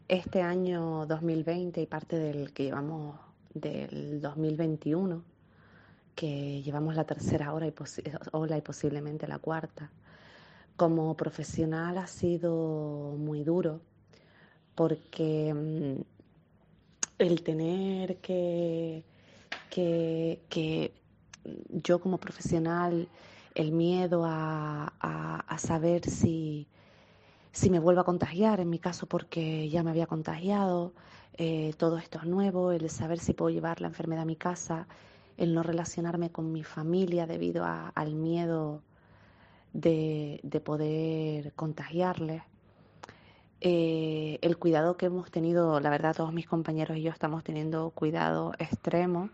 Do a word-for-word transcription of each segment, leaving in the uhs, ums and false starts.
Este año dos mil veinte y parte del que llevamos del dos mil veintiuno, que llevamos la tercera hora y posi- ola y posiblemente la cuarta, como profesional ha sido muy duro porque mm, el tener que, que, que yo como profesional, el miedo a, a- a saber si, si me vuelvo a contagiar, en mi caso porque ya me había contagiado, eh, todo esto es nuevo, el saber si puedo llevar la enfermedad a mi casa, el no relacionarme con mi familia debido a- al miedo de, de poder contagiarles. Eh, el cuidado que hemos tenido, la verdad, todos mis compañeros y yo estamos teniendo cuidado extremo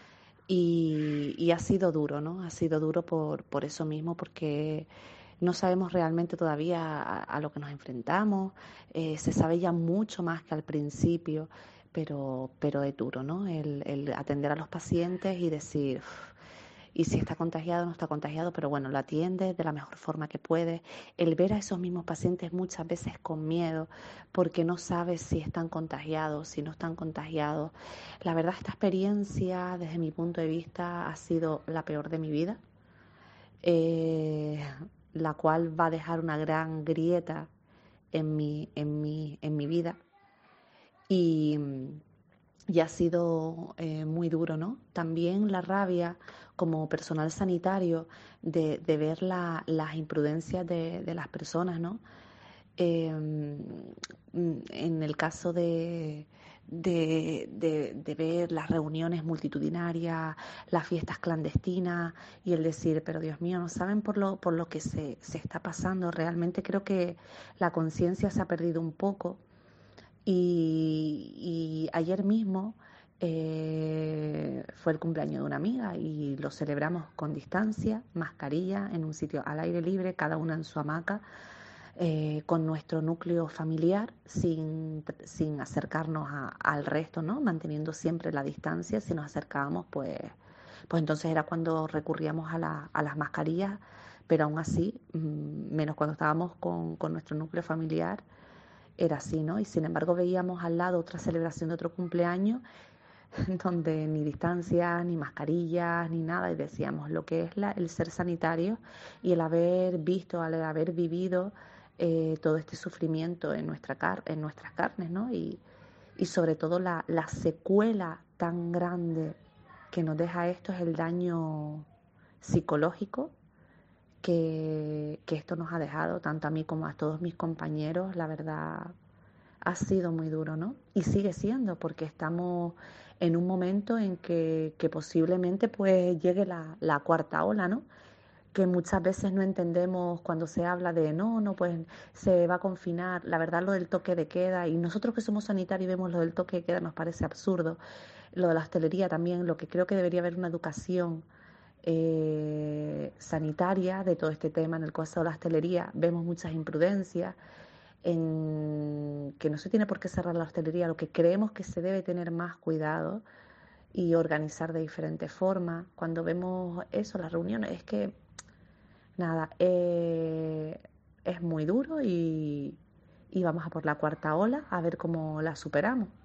y, y ha sido duro, ¿no? Ha sido duro por, por eso mismo, porque no sabemos realmente todavía a, a lo que nos enfrentamos. Eh, se sabe ya mucho más que al principio, pero, pero es duro, ¿no? El, el atender a los pacientes y decir, "Uf, y si está contagiado o no está contagiado, pero bueno, lo atiende de la mejor forma que puede". El ver a esos mismos pacientes muchas veces con miedo porque no sabes si están contagiados, si no están contagiados. La verdad, esta experiencia, desde mi punto de vista, ha sido la peor de mi vida, eh, la cual va a dejar una gran grieta en mi, en mi, en mi vida. Y, y ha sido eh, muy duro, ¿no? También la rabia como personal sanitario de, de ver la, las imprudencias de, de las personas, ¿no? Eh, en el caso de, de, de, de ver las reuniones multitudinarias, las fiestas clandestinas y el decir, pero Dios mío, no saben por lo, por lo que se, se está pasando. Realmente creo que la conciencia se ha perdido un poco y, y ayer mismo eh, fue el cumpleaños de una amiga y lo celebramos con distancia, mascarilla, en un sitio al aire libre, cada una en su hamaca, eh, con nuestro núcleo familiar, sin, sin acercarnos a, al resto, ¿no? Manteniendo siempre la distancia. Si nos acercábamos, pues, pues entonces era cuando recurríamos a, la, a las mascarillas, pero aún así, mmm, menos cuando estábamos con, con nuestro núcleo familiar, era así, ¿no? Y sin embargo veíamos al lado otra celebración de otro cumpleaños donde ni distancia, ni mascarillas, ni nada, y decíamos lo que es la, el ser sanitario y el haber visto, el haber vivido eh, todo este sufrimiento en, nuestra car en nuestras carnes, ¿no? Y, y sobre todo la, la secuela tan grande que nos deja esto es el daño psicológico que, que esto nos ha dejado, tanto a mí como a todos mis compañeros. La verdad, ha sido muy duro, ¿no? Y sigue siendo, porque estamos en un momento en que, que posiblemente pues llegue la, la cuarta ola, ¿no? Que muchas veces no entendemos cuando se habla de no, no, pues se va a confinar. La verdad, lo del toque de queda, y nosotros que somos sanitarios y vemos lo del toque de queda, nos parece absurdo. Lo de la hostelería también, lo que creo que debería haber una educación eh, sanitaria de todo este tema. En el caso de la hostelería vemos muchas imprudencias en que no se tiene por qué cerrar la hostelería, lo que creemos que se debe tener más cuidado y organizar de diferentes formas. Cuando vemos eso, las reuniones, es que nada, eh, es muy duro y, y vamos a por la cuarta ola a ver cómo la superamos.